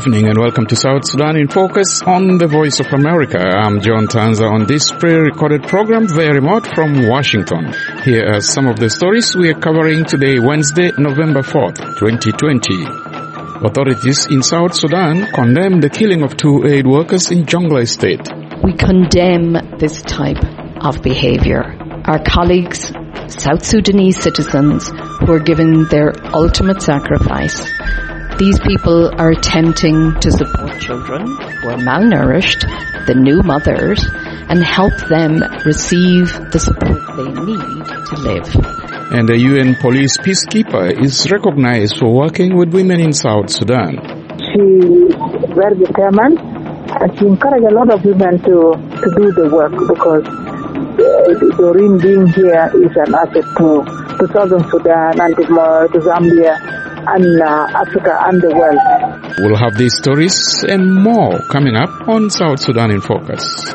evening and welcome to South Sudan in Focus on the Voice of America. I'm John Tanza on this pre-recorded program via remote from Washington. Here are some of the stories we are covering today, Wednesday, November 4th, 2020. Authorities in South Sudan condemn the killing of two aid workers in Jonglei State. We condemn this type of behavior. Our colleagues, South Sudanese citizens who are giving their ultimate sacrifice, these people are attempting to support children who are malnourished, the new mothers, and help them receive the support they need to live. And a UN police peacekeeper is recognized for working with women in South Sudan. She is very determined and she encouraged a lot of women to do the work because Doreen being here is an asset to Southern Sudan and to Zambia and Africa and the world. We'll have these stories and more coming up on South Sudan in Focus.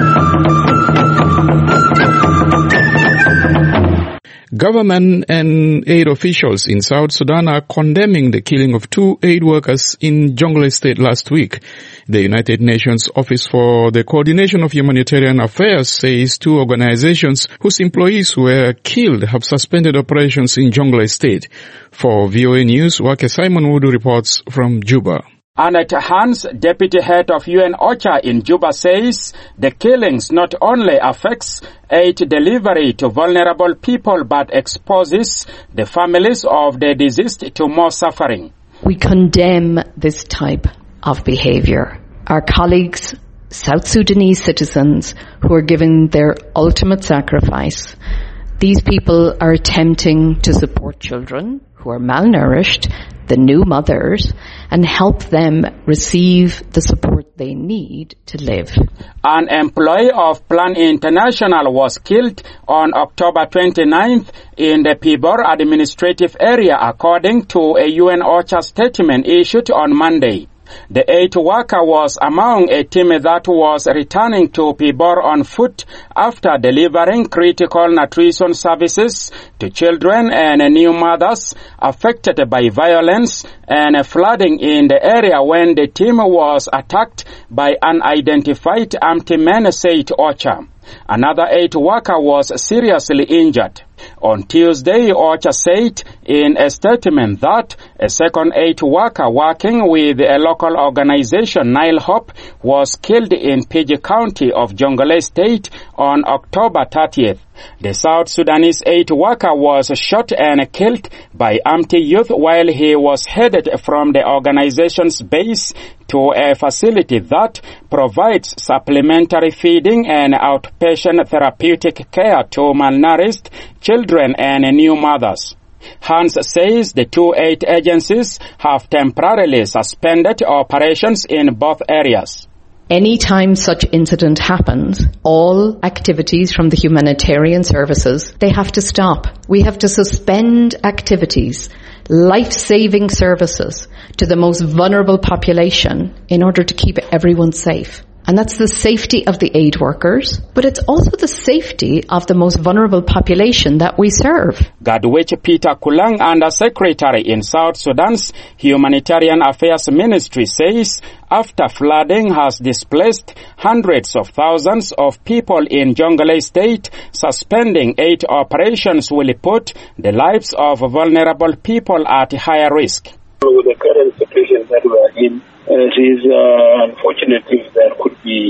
Government and aid officials in South Sudan are condemning the killing of two aid workers in Jonglei State last week. The United Nations Office for the Coordination of Humanitarian Affairs says two organizations whose employees were killed have suspended operations in Jonglei State. For VOA News, Wake Simon Wudu reports from Juba. Annette Hans, deputy head of UN OCHA in Juba, says the killings not only affects aid delivery to vulnerable people but exposes the families of the deceased to more suffering. We condemn this type of behavior. Our colleagues, South Sudanese citizens who are giving their ultimate sacrifice, these people are attempting to support children who are malnourished, the new mothers, and help them receive the support they need to live. An employee of Plan International was killed on October 29th in the Pibor administrative area, according to a UN OCHA statement issued on Monday. The aid worker was among a team that was returning to Pibor on foot after delivering critical nutrition services to children and new mothers affected by violence and flooding in the area when the team was attacked by unidentified armed men, said OCHA. Another aid worker was seriously injured. On Tuesday, OCHA said in a statement that a second aid worker working with a local organization, Nile Hope, was killed in PG County of Jonglei State on October 30th. The South Sudanese aid worker was shot and killed by armed youth while he was headed from the organization's base to a facility that provides supplementary feeding and outpatient therapeutic care to malnourished children and new mothers. Hans says the two aid agencies have temporarily suspended operations in both areas. Anytime such incident happens, all activities from the humanitarian services, they have to stop. We have to suspend activities, life-saving services to the most vulnerable population in order to keep everyone safe. And that's the safety of the aid workers, but it's also the safety of the most vulnerable population that we serve. Gadwich Peter Kulang, Undersecretary in South Sudan's Humanitarian Affairs Ministry, says after flooding has displaced hundreds of thousands of people in Jonglei State, suspending aid operations will put the lives of vulnerable people at higher risk. With the current situation that we are in, it is unfortunate if there could be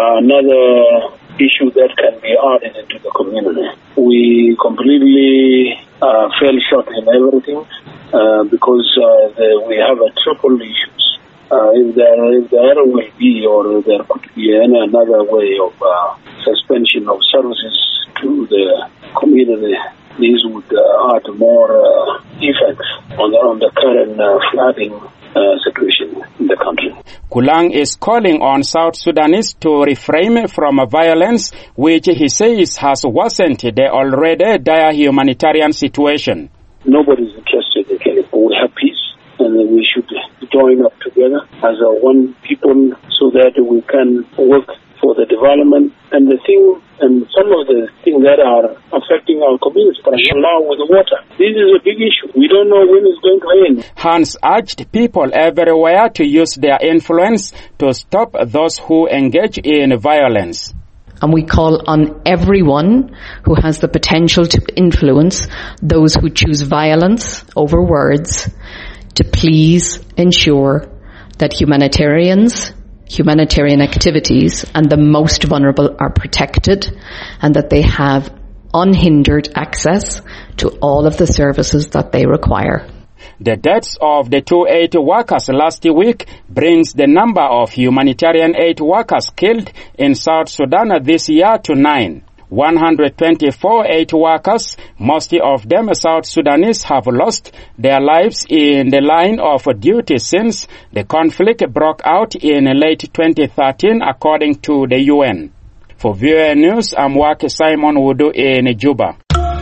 another issue that can be added into the community. We completely fell short in everything because we have a triple issues. If there will be or there could be another way of suspension of services to the community, these would add more effects on the current flooding situation in the country. Kulang is calling on South Sudanese to refrain from violence, which he says has worsened the already dire humanitarian situation. Nobody is interested in killing. We have peace, and we should join up together as one people so that we can work for the development and some of the things that are affecting our communities, for example, with the water. This is a big issue. We don't know when it's going to end. Hans urged people everywhere to use their influence to stop those who engage in violence. And we call on everyone who has the potential to influence those who choose violence over words to please ensure that humanitarian activities and the most vulnerable are protected and that they have unhindered access to all of the services that they require. The deaths of the 2 aid workers last week brings the number of humanitarian aid workers killed in South Sudan this year to 9. 124 aid workers, most of them South Sudanese, have lost their lives in the line of duty since the conflict broke out in late 2013, according to the UN. For VOA News, I'm Waki Simon Wudu in Juba.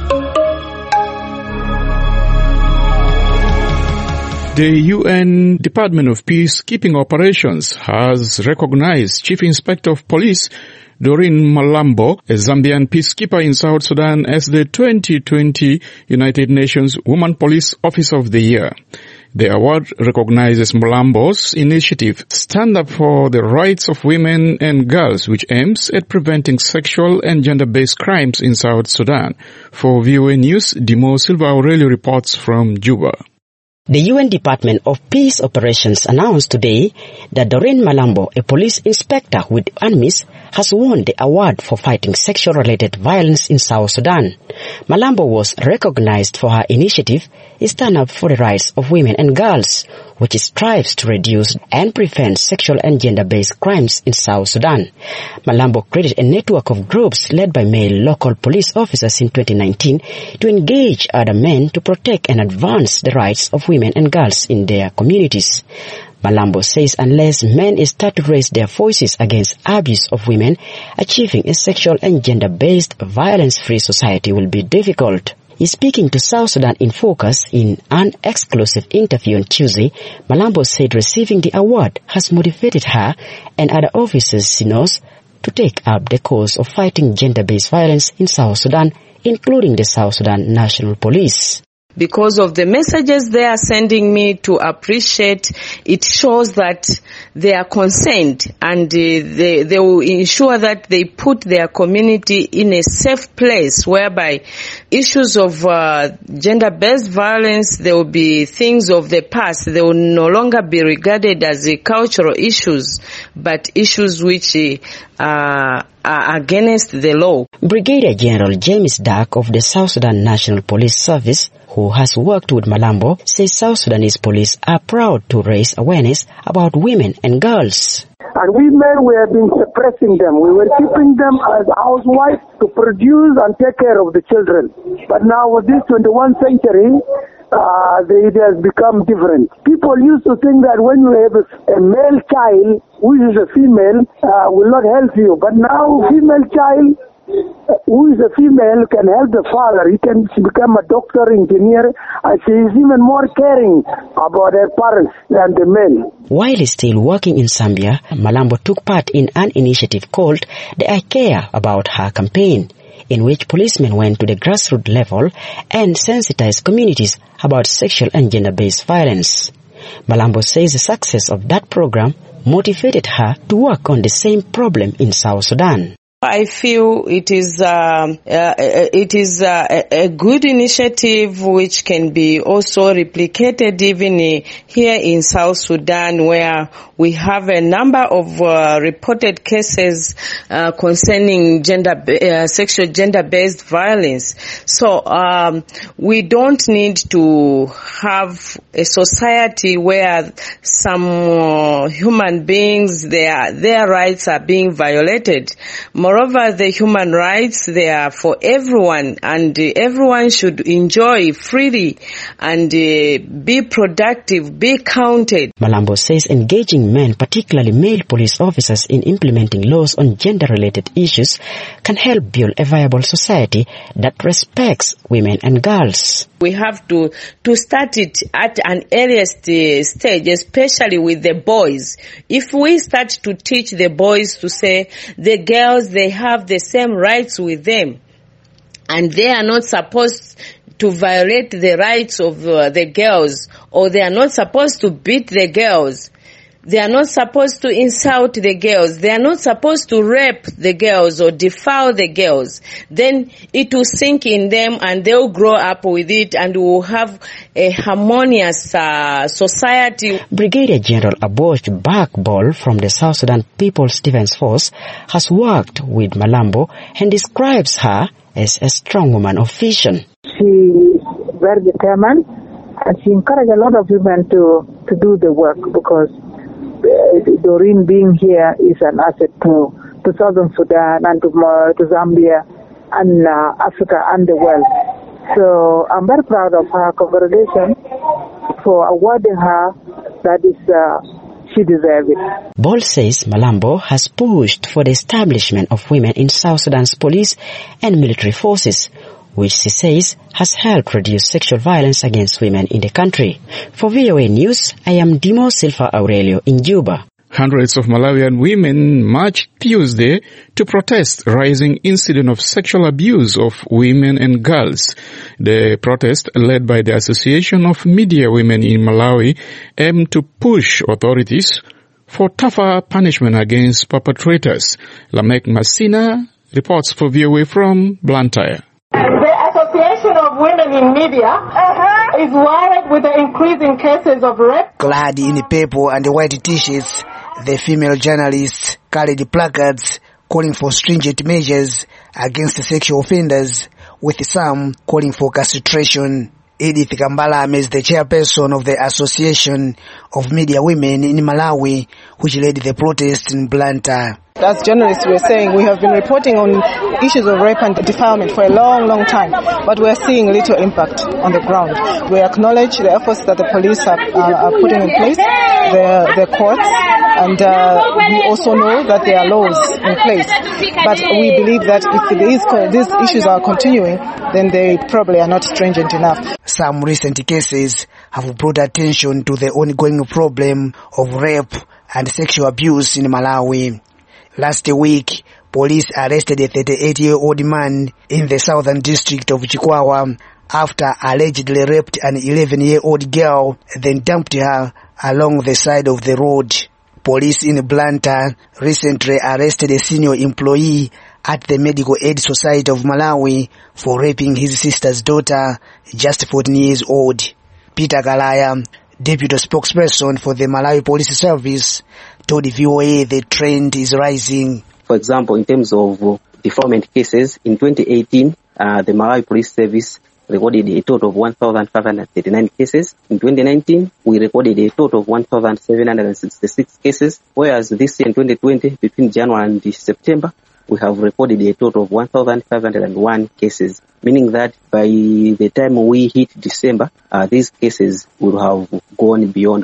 The UN Department of Peacekeeping Operations has recognized Chief Inspector of Police Doreen Malambo, a Zambian peacekeeper in South Sudan, as the 2020 United Nations Woman Police Officer of the Year. The award recognizes Malambo's initiative Stand Up for the Rights of Women and Girls, which aims at preventing sexual and gender-based crimes in South Sudan. For VOA News, Dimo Silva Aurelio reports from Juba. The UN Department of Peace Operations announced today that Doreen Malambo, a police inspector with UNMISS, has won the award for fighting sexual-related violence in South Sudan. Malambo was recognized for her initiative Stand Up for the Rights of Women and Girls, which strives to reduce and prevent sexual and gender-based crimes in South Sudan. Malambo created a network of groups led by male local police officers in 2019 to engage other men to protect and advance the rights of women and girls in their communities. Malambo says unless men start to raise their voices against abuse of women, achieving a sexual and gender-based violence-free society will be difficult. Speaking to South Sudan in Focus in an exclusive interview on Tuesday, Malambo said receiving the award has motivated her and other officers she knows to take up the cause of fighting gender-based violence in South Sudan, including the South Sudan National Police. Because of the messages they are sending me to appreciate, it shows that they are concerned and they will ensure that they put their community in a safe place whereby issues of gender-based violence, there will be things of the past. They will no longer be regarded as cultural issues, but issues which are against the law. Brigadier General James Dark of the South Sudan National Police Service, who has worked with Malambo, says South Sudanese police are proud to raise awareness about women and girls. And we men, we have been suppressing them. We were keeping them as housewives to produce and take care of the children. But now with this 21st century, it has become different. People used to think that when you have a male child, who is a female, will not help you. But now female child, who is a female, can help the father. He can become a doctor, engineer, and she is even more caring about her parents than the male. While still working in Zambia, Malambo took part in an initiative called the I Care About Her campaign, in which policemen went to the grassroots level and sensitized communities about sexual and gender-based violence. Malambo says the success of that program motivated her to work on the same problem in South Sudan. I feel it is a good initiative which can be also replicated even here in South Sudan, where we have a number of reported cases concerning sexual gender-based violence. So we don't need to have a society where some human beings, their rights are being violated. Moreover, the human rights, they are for everyone, and everyone should enjoy freely and be productive, be counted. Malambo says engaging men, particularly male police officers, in implementing laws on gender-related issues can help build a viable society that respects women and girls. We have to start it at an earliest stage, especially with the boys. If we start to teach the boys to say the girls, they have the same rights with them, and they are not supposed to violate the rights of the girls, or they are not supposed to beat the girls. They are not supposed to insult the girls. They are not supposed to rape the girls or defile the girls. Then it will sink in them and they will grow up with it, and we will have a harmonious society. Brigadier General Abosh Bakbol from the South Sudan People's Defense Force has worked with Malambo and describes her as a strong woman of vision. She is very determined, and she encouraged a lot of women to do the work, because Doreen being here is an asset to Southern Sudan and to Zambia and Africa and the world. So I'm very proud of her. Congratulations for awarding her. That is, she deserves it. Ball says Malambo has pushed for the establishment of women in South Sudan's police and military forces, which she says has helped reduce sexual violence against women in the country. For VOA News, I am Dimo Silva Aurelio in Juba. Hundreds of Malawian women marched Tuesday to protest rising incident of sexual abuse of women and girls. The protest, led by the Association of Media Women in Malawi, aimed to push authorities for tougher punishment against perpetrators. Lamek Masina reports for VOA from Blantyre. The Association of Women in Media is worried with the increasing cases of rape. Clad in purple and white t-shirts, the female journalists carried placards calling for stringent measures against sexual offenders, with some calling for castration. Edith Kambala is the chairperson of the Association of Media Women in Malawi, which led the protest in Blantyre. As journalists, we are saying we have been reporting on issues of rape and defilement for a long, long time, but we are seeing little impact on the ground. We acknowledge the efforts that the police are putting in place, the courts, and we also know that there are laws in place. But we believe that if these issues are continuing, then they probably are not stringent enough. Some recent cases have brought attention to the ongoing problem of rape and sexual abuse in Malawi. Last week, police arrested a 38-year-old man in the southern district of Chikwawa after allegedly raped an 11-year-old girl, then dumped her along the side of the road. Police in Blantyre recently arrested a senior employee at the Medical Aid Society of Malawi for raping his sister's daughter, just 14 years old. Peter Galaya, deputy spokesperson for the Malawi Police Service, told VOA the trend is rising. For example, in terms of defilement cases, in 2018, the Malawi Police Service recorded a total of 1,539 cases. In 2019, we recorded a total of 1,766 cases, whereas this year in 2020, between January and September, we have recorded a total of 1,501 cases, meaning that by the time we hit December, these cases would have gone beyond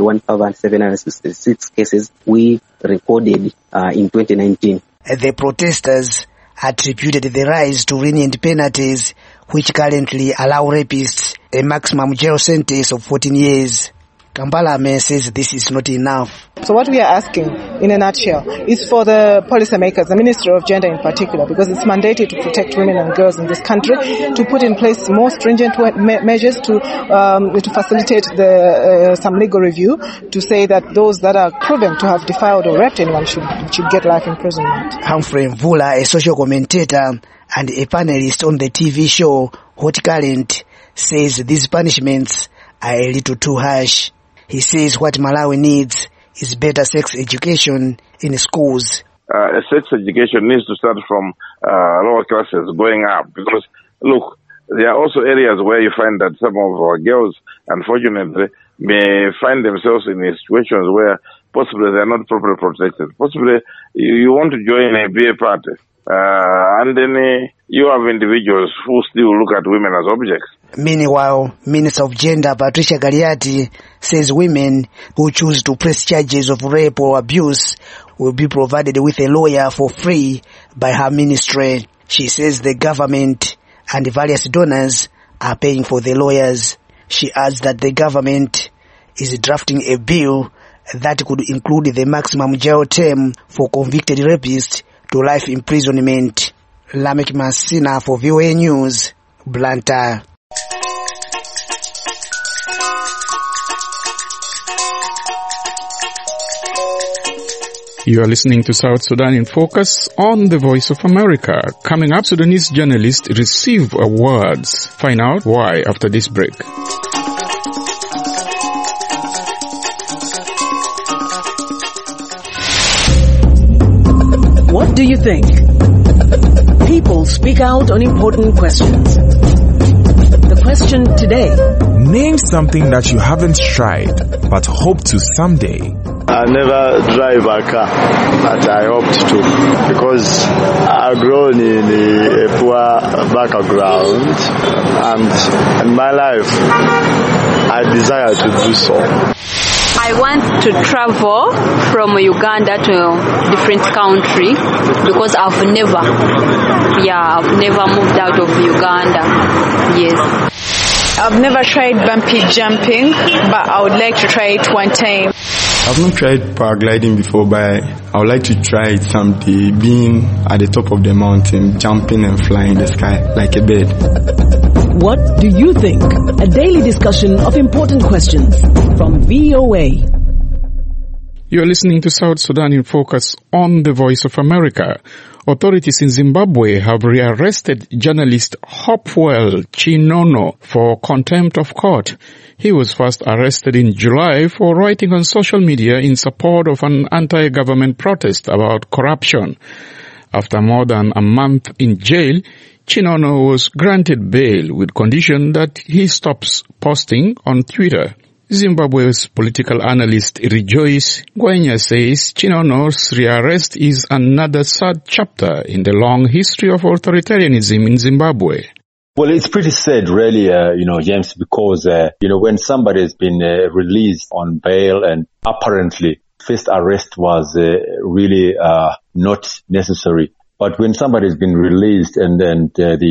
1,766 cases we recorded in 2019. The protesters attributed the rise to lenient penalties, which currently allow rapists a maximum jail sentence of 14 years. Kampala says this is not enough. So what we are asking, in a nutshell, is for the policymakers, the Ministry of Gender in particular, because it's mandated to protect women and girls in this country, to put in place more stringent measures to facilitate some legal review, to say that those that are proven to have defiled or raped anyone should get life imprisonment. Humphrey Mvula, a social commentator and a panelist on the TV show Hot Current, says these punishments are a little too harsh. He says what Malawi needs is better sex education in schools. Sex education needs to start from lower classes going up, because, look, there are also areas where you find that some of our girls, unfortunately, may find themselves in situations where possibly they are not properly protected. Possibly you want to join a BA party, and then you have individuals who still look at women as objects. Meanwhile, Minister of Gender Patricia Galiati says women who choose to press charges of rape or abuse will be provided with a lawyer for free by her ministry. She says the government and various donors are paying for the lawyers. She adds that the government is drafting a bill that could include the maximum jail term for convicted rapists to life imprisonment. Lamek Masina for VOA News, Blantyre. You are listening to South Sudan in Focus on the Voice of America. Coming up, Sudanese journalists receive awards. Find out why after this break. What do you think? People speak out on important questions. The question today: name something that you haven't tried but hope to someday. I never drive a car, but I hoped to, because I've grown in a poor background, and in my life, I desire to do so. I want to travel from Uganda to different country because I've never moved out of Uganda. Yes. I've never tried bumpy jumping, but I would like to try it one time. I've not tried paragliding before, but I would like to try it someday, being at the top of the mountain, jumping and flying in the sky like a bird. What do you think? A daily discussion of important questions from VOA. You are listening to South Sudan in Focus on the Voice of America. Authorities in Zimbabwe have rearrested journalist Hopewell Chinono for contempt of court. He was first arrested in July for writing on social media in support of an anti-government protest about corruption. After more than a month in jail, Chinono was granted bail with condition that he stops posting on Twitter. Zimbabwe's political analyst Rejoice Ngwenya says Chinono's rearrest is another sad chapter in the long history of authoritarianism in Zimbabwe. Well, it's pretty sad, really, James, because, when somebody has been released on bail and apparently first arrest was really not necessary. But when somebody has been released and then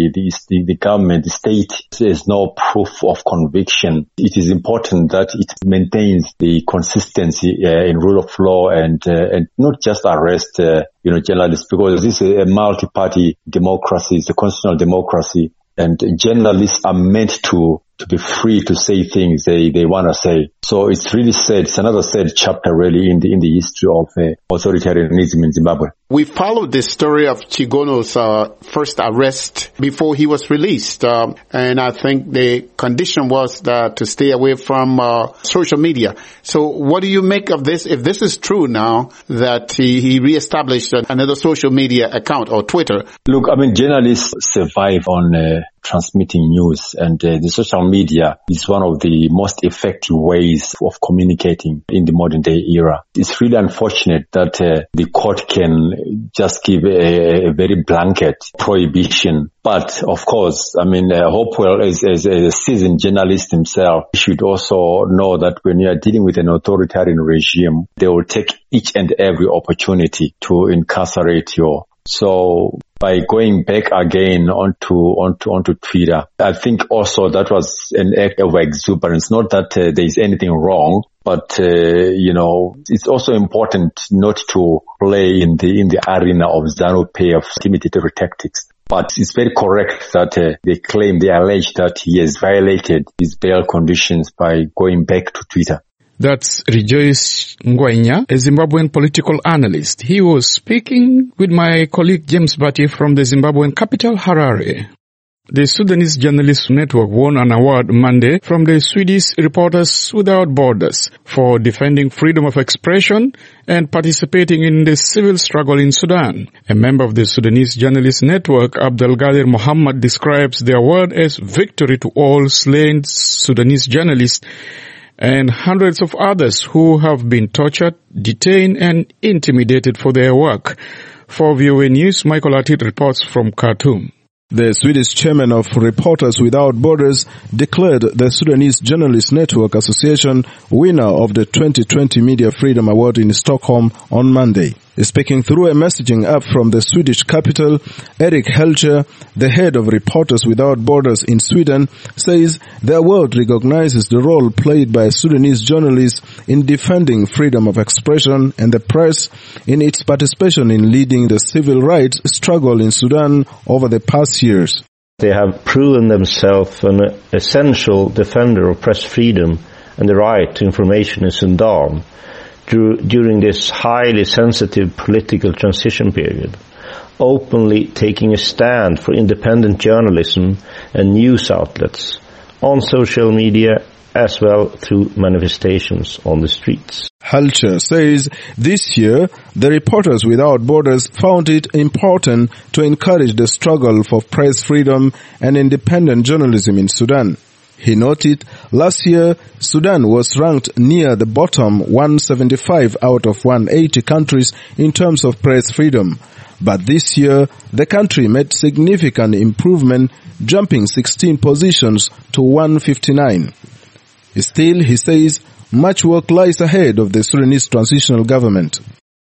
the government, the state says no proof of conviction, it is important that it maintains the consistency in rule of law and not just arrest, journalists, because this is a multi-party democracy, it's a constitutional democracy, and journalists are meant to be free to say things they want to say. So it's really sad. It's another sad chapter really in the history of authoritarianism in Zimbabwe. We followed the story of Chigono's first arrest before he was released. And I think the condition was to stay away from social media. So what do you make of this? If this is true now that he reestablished another social media account or Twitter. Look, journalists survive on transmitting news, and the social media is one of the most effective ways of communicating in the modern day era. It's really unfortunate that the court can just give a very blanket prohibition. But of course, Hopewell is a seasoned journalist himself. He should also know that when you are dealing with an authoritarian regime, they will take each and every opportunity to incarcerate you. So by going back again onto Twitter, I think also that was an act of exuberance. Not that there is anything wrong, but it's also important not to play in the arena of ZANU-PF of intimidatory tactics. But it's very correct that they allege that he has violated his bail conditions by going back to Twitter. That's Rejoice Ngwenya, a Zimbabwean political analyst. He was speaking with my colleague James Batty from the Zimbabwean capital, Harare. The Sudanese Journalists Network won an award Monday from the Swedish Reporters Without Borders for defending freedom of expression and participating in the civil struggle in Sudan. A member of the Sudanese Journalists Network, Abdelgadir Mohammed, describes the award as victory to all slain Sudanese journalists and hundreds of others who have been tortured, detained, and intimidated for their work. For VOA News, Michael Atit reports from Khartoum. The Swedish chairman of Reporters Without Borders declared the Sudanese Journalists Network Association winner of the 2020 Media Freedom Award in Stockholm on Monday. Speaking through a messaging app from the Swedish capital, Erik Helcher, the head of Reporters Without Borders in Sweden, says their world recognizes the role played by Sudanese journalists in defending freedom of expression and the press in its participation in leading the civil rights struggle in Sudan over the past years. They have proven themselves an essential defender of press freedom and the right to information in Sudan during this highly sensitive political transition period, openly taking a stand for independent journalism and news outlets on social media as well through manifestations on the streets. Helcher says this year, the Reporters Without Borders found it important to encourage the struggle for press freedom and independent journalism in Sudan. He noted last year, Sudan was ranked near the bottom 175 out of 180 countries in terms of press freedom. But this year, the country made significant improvement, jumping 16 positions to 159. Still, he says, much work lies ahead of the Sudanese transitional government.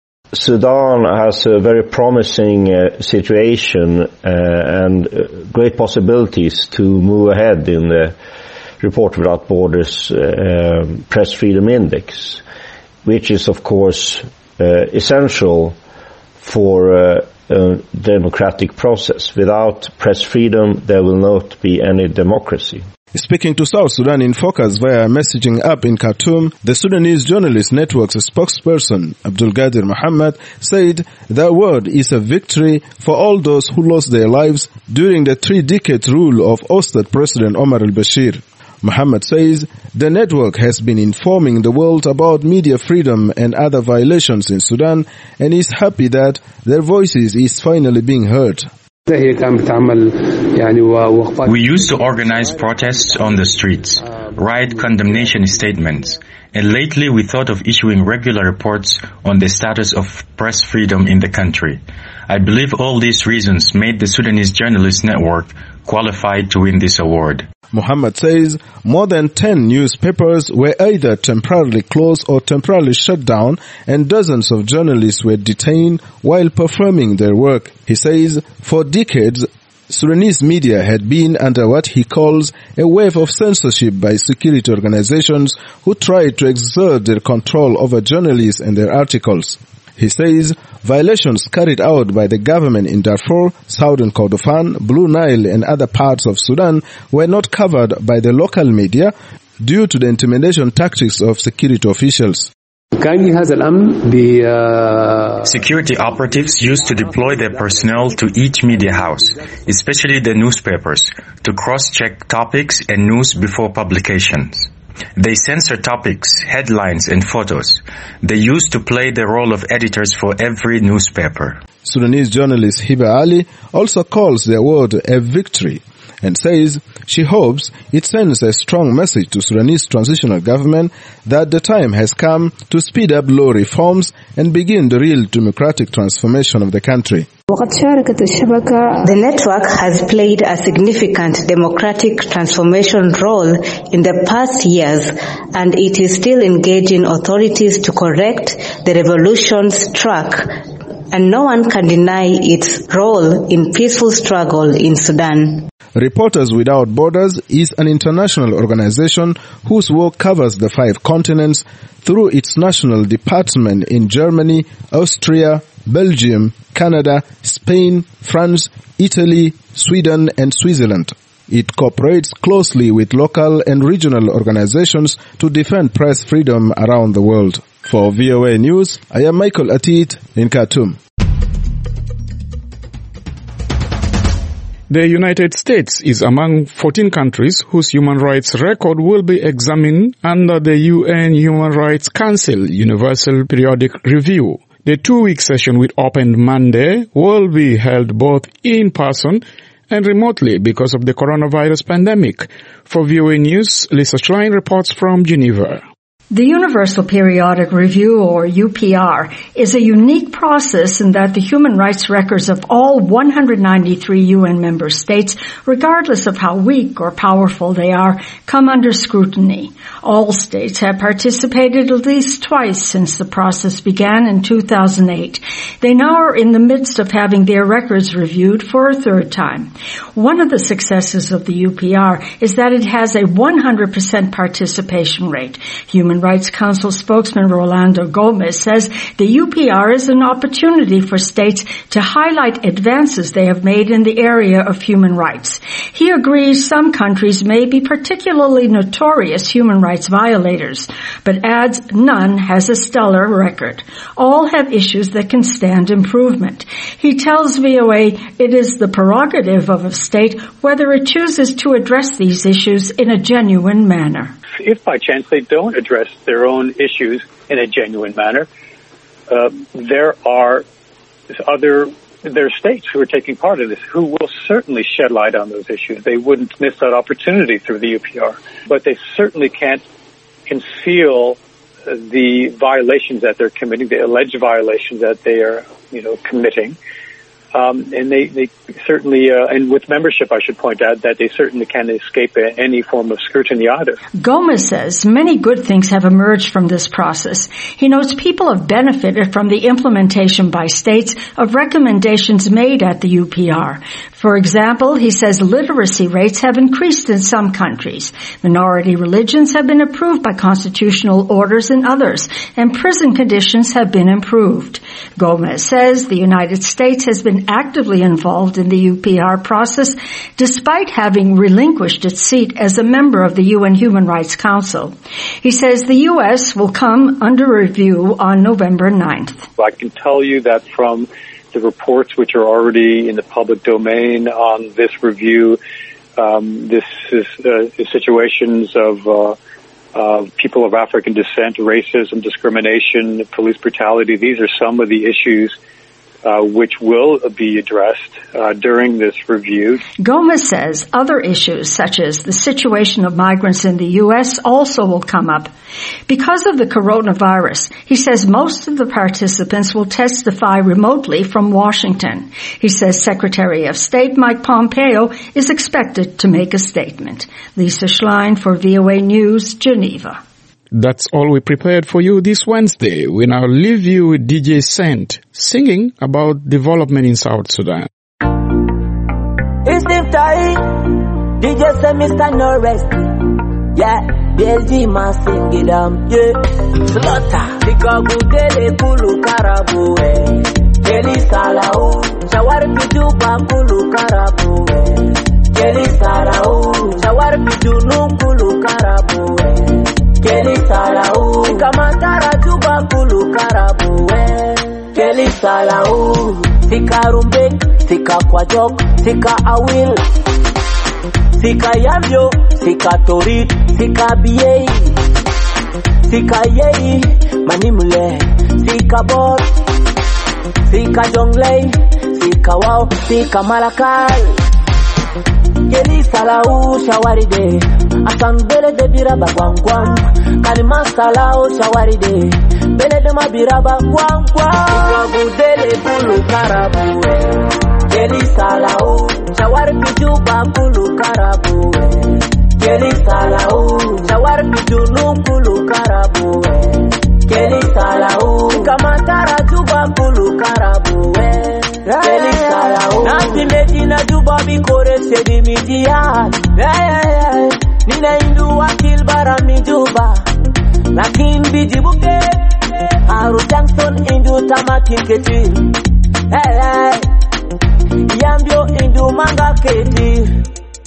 Sudan has a very promising situation and great possibilities to move ahead in the Reporters Without Borders Press Freedom Index, which is, of course, essential for a democratic process. Without press freedom, there will not be any democracy. Speaking to South Sudan in Focus via a messaging app in Khartoum, the Sudanese Journalist Network's spokesperson, Abdulgadir Mohammed, said their word is a victory for all those who lost their lives during the 3-decade rule of ousted President Omar al-Bashir. Mohammed says the network has been informing the world about media freedom and other violations in Sudan and is happy that their voices is finally being heard. We used to organize protests on the streets, write condemnation statements, and lately we thought of issuing regular reports on the status of press freedom in the country. I believe all these reasons made the Sudanese Journalist Network qualified to win this award. Mohammed says more than 10 newspapers were either temporarily closed or temporarily shut down, and dozens of journalists were detained while performing their work. He says for decades, Sudanese media had been under what he calls a wave of censorship by security organizations who tried to exert their control over journalists and their articles. He says violations carried out by the government in Darfur, Southern Kordofan, Blue Nile and other parts of Sudan were not covered by the local media due to the intimidation tactics of security officials. Security operatives used to deploy their personnel to each media house, especially the newspapers, to cross-check topics and news before publications. They censor topics, headlines and photos. They used to play the role of editors for every newspaper. Sudanese journalist Hiba Ali also calls the award a victory and says she hopes it sends a strong message to Sudanese transitional government that the time has come to speed up law reforms and begin the real democratic transformation of the country. The network has played a significant democratic transformation role in the past years, and it is still engaging authorities to correct the revolution's track, and no one can deny its role in peaceful struggle in Sudan. Reporters Without Borders is an international organization whose work covers the 5 continents through its national department in Germany, Austria, Belgium, Canada, Spain, France, Italy, Sweden and Switzerland. It cooperates closely with local and regional organizations to defend press freedom around the world. For VOA News, I am Michael Atit in Khartoum. The United States is among 14 countries whose human rights record will be examined under the UN Human Rights Council Universal Periodic Review. The 2-week session, which opened Monday, will be held both in person and remotely because of the coronavirus pandemic. For VOA News, Lisa Schlein reports from Geneva. The Universal Periodic Review, or UPR, is a unique process in that the human rights records of all 193 UN member states, regardless of how weak or powerful they are, come under scrutiny. All states have participated at least twice since the process began in 2008. They now are in the midst of having their records reviewed for a third time. One of the successes of the UPR is that it has a 100% participation rate. Human Rights Council spokesman Rolando Gomez says the UPR is an opportunity for states to highlight advances they have made in the area of human rights. He agrees some countries may be particularly notorious human rights violators, but adds none has a stellar record. All have issues that can stand improvement. He tells VOA it is the prerogative of a state whether it chooses to address these issues in a genuine manner. If by chance they don't address their own issues in a genuine manner, there are states who are taking part in this who will certainly shed light on those issues. They wouldn't miss that opportunity through the UPR, but they certainly can't conceal the violations that they're committing, the alleged violations that they are, committing. And they certainly, and with membership, I should point out that they certainly can't escape any form of scrutiny either. Gomez says many good things have emerged from this process. He notes people have benefited from the implementation by states of recommendations made at the UPR. For example, he says literacy rates have increased in some countries. Minority religions have been approved by constitutional orders in others, and prison conditions have been improved. Gomez says the United States has been actively involved in the UPR process despite having relinquished its seat as a member of the UN Human Rights Council. He says the U.S. will come under review on November 9th. I can tell you that from the reports which are already in the public domain on this review, this is situations of people of African descent, racism, discrimination, police brutality. These are some of the issues which will be addressed during this review. Gomez says other issues such as the situation of migrants in the U.S. also will come up. Because of the coronavirus, he says most of the participants will testify remotely from Washington. He says Secretary of State Mike Pompeo is expected to make a statement. Lisa Schlein for VOA News, Geneva. That's all we prepared for you this Wednesday. We now leave you with DJ Saint singing about development in South Sudan. It's him time. DJ Saint, Mr. No Rest. Yeah, BLG man sing it yeah. Slaughter. Chicago Dele Kulu Karabu. Kelly Salau. Shawar Pijuba Kulu Karabu. Kelly Salau. Shawar Pijunu Kulu Karabu. Kelly Salau, Kamantara Juba Kulu Karabu, Kelly Salau, Sika Rumbek, Sika Kwajok, Sika Awil, Sika Yamyo, Sika Torit, Sika Biye, Sika Yei, Manimule, Sika Bot, Sika Jonglei, Sika Wow, Sika Malakal. Kelly Salau Shawaride, Asan Bele de Biraba Gwangwam, Kalima Salau Shawaride, Bele de Mabiraba Gwangwam, Budele Bulu Karabu, Kelly Salau, Shawar Pijuba Bulu Karabu, Kelly Salau, Shawar Pijunu Bulu Karabu, Kelly Salau, Kamantara Juba Bulu Karabu, Kelly Salau, Nanti Medina Juba Bikore Sedi Midia, Nina Indu Wakil Barami Juba, Lakin Bijibuke, Haru Jackson Indu Tamakin Ketil, Yambio Indu Manga Ketil,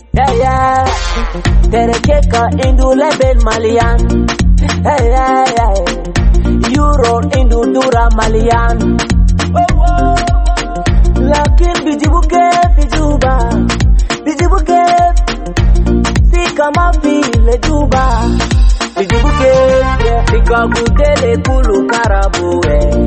Terekeka Indu Leben Malian, Euro Indu Dura Malian, Lakin Bijibuke Bijuba, Bijibuke, Sika Mafi Le Juba, Bijibuke, Sika Budele Kulu Karabu,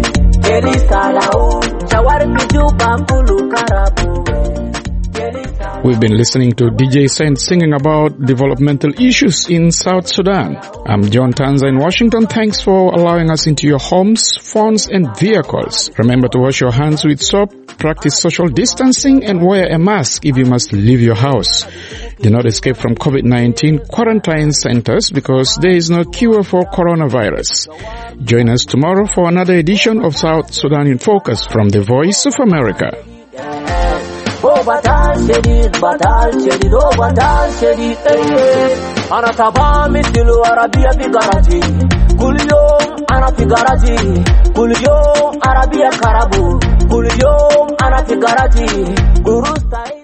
Kelly Salau, Shawar Bijuba Kulu Karabu, Kelly Salau. We've been listening to DJ Saint singing about developmental issues in South Sudan. I'm John Tanza in Washington. Thanks for allowing us into your homes, phones, and vehicles. Remember to wash your hands with soap, practice social distancing, and wear a mask if you must leave your house. Do not escape from COVID-19 quarantine centers because there is no cure for coronavirus. Join us tomorrow for another edition of South Sudan in Focus from the Voice of America. Oh, batal shadid, oh, batal shadid, ana taba mithlu arabia fi garaji, kul yom ana fi garaji, kul yom arabia karabu, kul yom ana fi garaji, guru